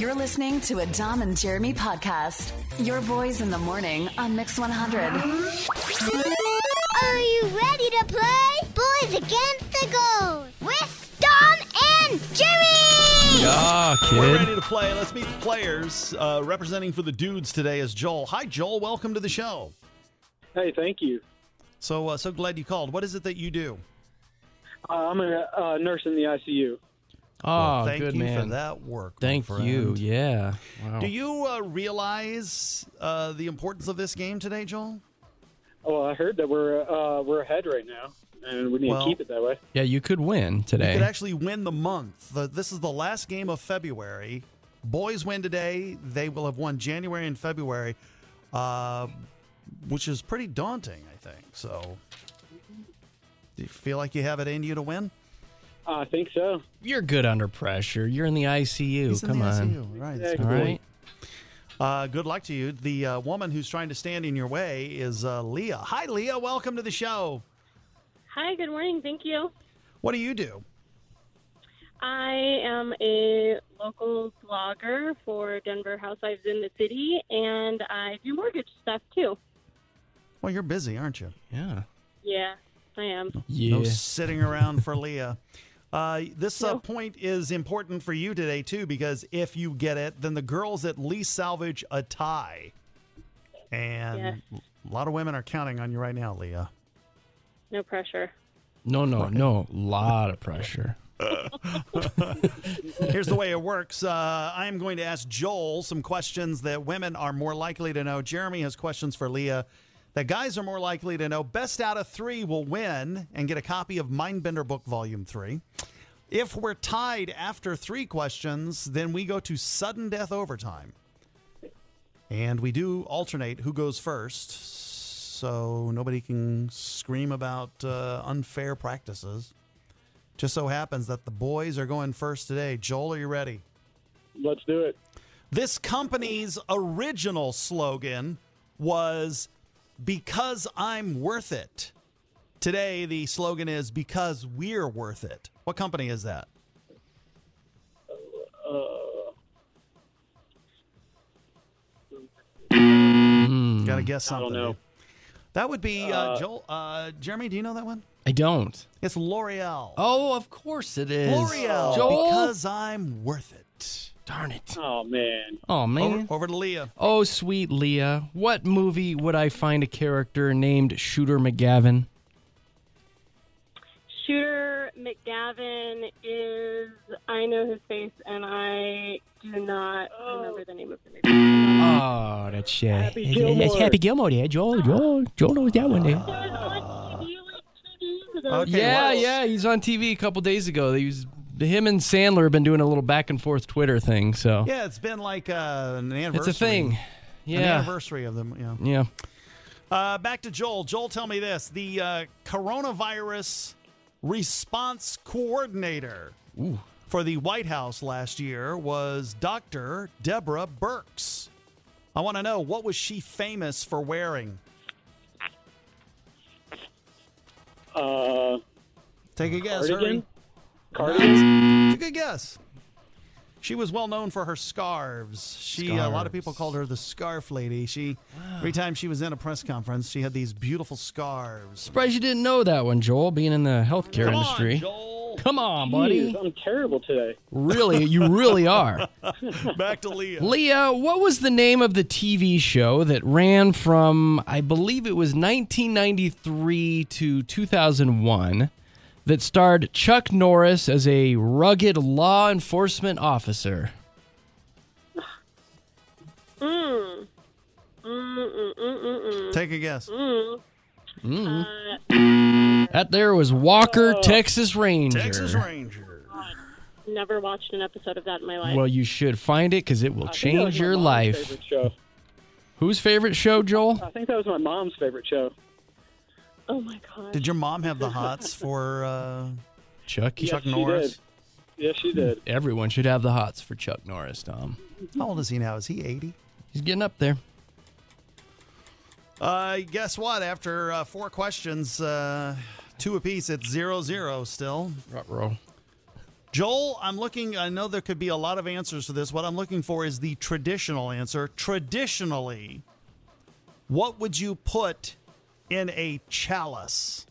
You're listening to a Dom and Jeremy podcast. Your boys in the morning on Mix 100. Are you ready to play? Boys Against the Girls with Dom and Jeremy! Yeah, kid. We're ready to play. Let's meet the players. Representing for the dudes today is Joel. Hi, Joel. Welcome to the show. Hey, thank you. So glad you called. What is it that you do? I'm a nurse in the ICU. Oh, Thank good you man. for that work. my Thank friend. you. Yeah. Wow. Do you realize the importance of this game today, Joel? Well, I heard that we're ahead right now, and we need Well, to keep it that way. Yeah, you could win You today. could actually win the month. This is the last game of February. Boys win today. They will have won January and February, which is pretty daunting, I think. So, do you feel like you have it in you to win? I think so. You're good under pressure. You're in the ICU. He's in Come the on. ICU. Right. Yeah, All right. Good luck to you. The woman who's trying to stand in your way is Leah. Hi, Leah. Welcome to the show. Hi, good morning. Thank you. What do you do? I am a local blogger for Denver Housewives in the City, and I do mortgage stuff too. Well, you're busy, aren't you? Yeah. Yeah, I am. Yeah. No sitting around for Leah. This No. point is important for you today, too, because if you get it, then the girls at least salvage a tie. And Yes. a lot of women are counting on you right now, Leah. No pressure. No. Lot of pressure. Here's the way it works. I am going to ask Joel some questions that women are more likely to know. Jeremy has questions for Leah that guys are more likely to know. Best out of three will win and get a copy of Mindbender Book Volume 3. If we're tied after 3 questions, then we go to sudden death overtime. And we do alternate who goes first, so nobody can scream about unfair practices. Just so happens that the boys are going first today. Joel, are you ready? Let's do it. This company's original slogan was, "Because I'm worth it." Today, the slogan is, "Because we're worth it." What company is that? Got to guess I something. don't know. That would be, Joel. Jeremy, do you know that one? I don't. It's L'Oreal. Oh, of course it is. L'Oreal, Joel? because I'm worth it. Darn it. Oh, man. Oh, man. Over to Leah. Oh, sweet Leah. What movie would I find a character named Shooter McGavin? Shooter McGavin is, I know his face, and I do not remember the name of the movie. Oh, that's Happy Gilmore. That's Happy Gilmore there. Joel knows that one there. Okay, Yeah, he's on TV a couple days ago. Him and Sandler have been doing a little back and forth Twitter thing. So Yeah, it's been like an anniversary. it's a thing. An Yeah, anniversary of them. yeah. Back to Joel. Joel, tell me this: the coronavirus response coordinator for the White House last year was Dr. Deborah Birx. I want to know, what was she famous for wearing? Take a guess. Hurry. Cardigan? It's a good guess. She was well known for her scarves. A lot of people called her the scarf lady. Every time she was in a press conference, she had these beautiful scarves. Surprised you didn't know that one, Joel. Being in the healthcare Come industry. on, Joel. Come on, buddy. Jeez, I'm terrible today. Really, you really are. Back to Leah. Leah, what was the name of the TV show that ran from, I believe it was 1993 to 2001, that starred Chuck Norris as a rugged law enforcement officer? Take a guess. That there was Walker, Texas Ranger. Texas Ranger. Never watched an episode of that in my life. Well, you should find it because it will I think that was change my your mom's life. favorite show. Whose favorite show, Joel? I think that was my mom's favorite show. Oh my god. Did your mom have the hots for Chuck. Yes, Chuck she Norris? did. Yes, she did. Everyone should have the hots for Chuck Norris, Tom. How old is he now? Is he 80? He's getting up there. Guess what? After 4 questions, 2 apiece, it's 0-0 still. Ruh-roh. Joel, I'm looking, I know there could be a lot of answers to this. What I'm looking for is the traditional answer. Traditionally, what would you put in a chalice?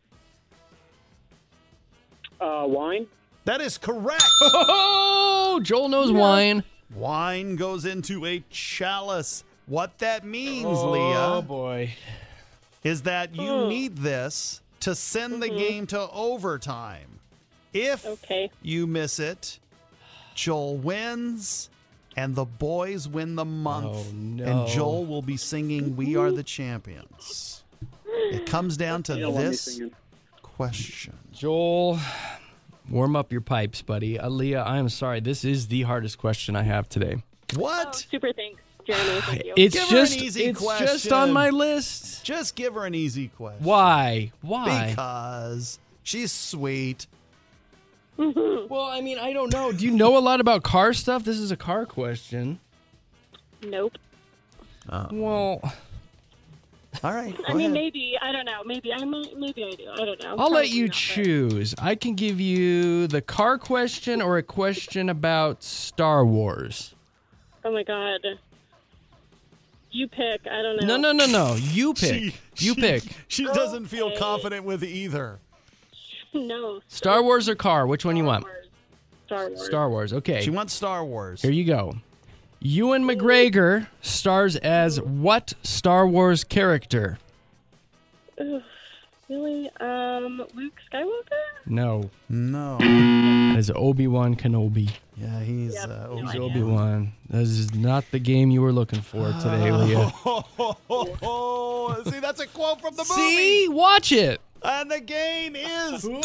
Wine. That is correct. Oh, Joel knows wine. Wine goes into a chalice. What that means, Oh, Leah, boy. is that you need this to send the game to overtime. If you miss it, Joel wins, and the boys win the month. Oh, no. And Joel will be singing "We Are the Champions." It comes down to You don't want me this singing. question. Joel, warm up your pipes, buddy. Aaliyah, I am sorry. This is the hardest question I have today. What? Oh, super thanks, Jeremy. Thank you. It's Give her just an easy it's just question. on my list. Just give her an easy question. Why? Why? Because she's sweet. Well, I mean, I don't know. Do you know a lot about car stuff? This is a car question. Nope. Well, All right. I go mean, ahead. maybe. I don't know. Maybe I do. I don't know. I'll let you Probably not, choose. I can give you the car question or a question about Star Wars. but- Oh my God. You pick. I don't know. No. You pick. You pick. She doesn't feel Okay. confident with either. No. Star Wars or car? Which one you want? Star Wars. Star Wars. Okay. She wants Star Wars. Here you go. Ewan McGregor stars as what Star Wars character? Ugh, really? Luke Skywalker? No. No. As Obi-Wan Kenobi. Yeah, he's Yep. Obi- He's idea. Obi-Wan. This is not the game you were looking for today, Leah. Oh, see, that's a quote from the movie. See? Watch it. And the game is over.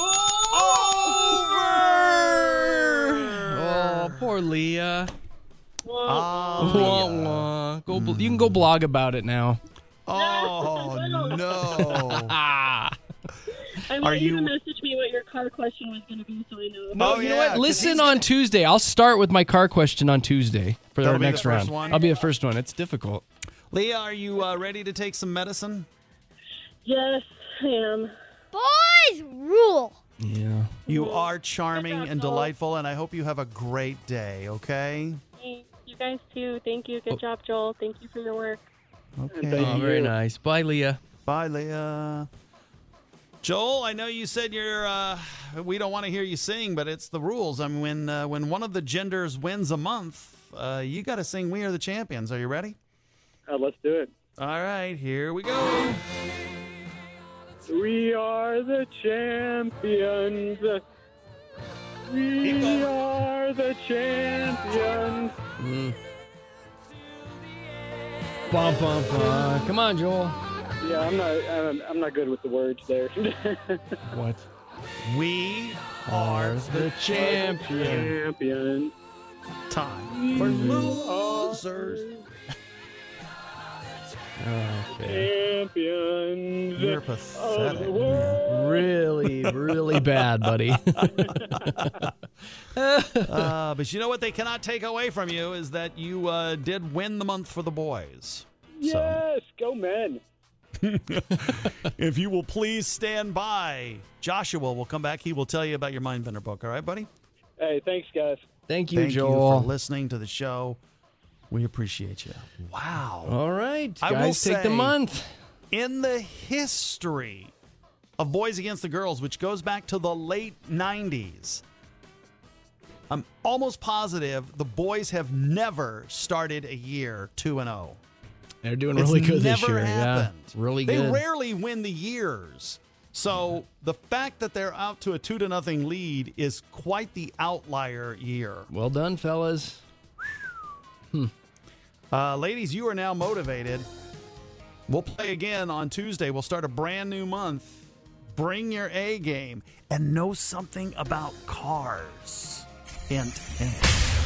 Oh, poor Leah. Ah, Wah, Leah. wah. You can go blog about it now. Oh, no. I Are want you to you- message me what your car question was going to be so I know. Oh, You know yeah, what? 'cause Listen he's on gonna- Tuesday. I'll start with my car question on Tuesday for That'll our be the next first round. one? I'll be the first one. It's difficult. Leah, are you ready to take some medicine? Yes, I am. Boys rule. Yeah. You are charming Good job, and Joel. delightful, and I hope you have a great day, okay? Thanks. You guys too. Thank you. Good job, Joel. Thank you for your work. Okay. Thank Oh, very you. nice. Bye, Leah. Bye, Leah. Joel, I know you said we don't want to hear you sing, but it's the rules. I mean, when one of the genders wins a month, you got to sing "We Are the Champions." Are you ready? Let's do it. All right, here we go. We are the champions. We are the champions. Bum, bum, bum. Come on, Joel. Yeah, I'm not good with the words there. What? We Are the champion. Champions. time for losers. Okay. Champions. You're of pathetic, the man. world. Really, really bad, buddy. But you know what they cannot take away from you is that you did win the month for the boys. Yes, go men. If you will please stand by, Joshua will come back. He will tell you about your Mindbender book. All right, buddy? Hey, thanks, guys. Thank you, Thank you Joel. for listening to the show. We appreciate you. Wow. All right, I will guys, take the say- month. In the history of Boys Against the Girls, which goes back to the late 90s, I'm almost positive the boys have never started a year 2-0. They're doing It's really good this never year. happened. Yeah, really They good. rarely win the years. So the fact that they're out to a 2-0 lead is quite the outlier year. Well done, fellas. Ladies, you are now motivated. We'll play again on Tuesday. We'll start a brand new month. Bring your A game and know something about cars. Hint, hint.